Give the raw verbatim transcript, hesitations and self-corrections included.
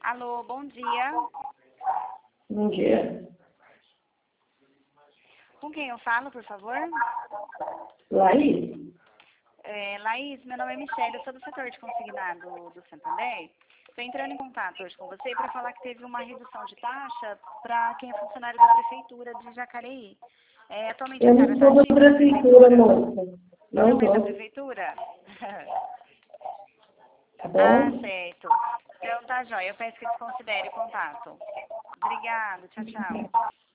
Alô, bom dia. Bom dia. Com quem eu falo, por favor? Laís? É, Laís, meu nome é Michelle, eu sou do setor de consignado do Santander. Estou entrando em contato hoje com você para falar que teve uma redução de taxa para quem é funcionário da Prefeitura de Jacareí. É, atualmente Eu a senhora não está sou da ativa na prefeitura, Prefeitura? moça. Não Não é da sou. Prefeitura? Tá Ah, bom? certo. Então tá, joia. Eu peço que desconsidere o contato. Obrigada. Tchau, tchau.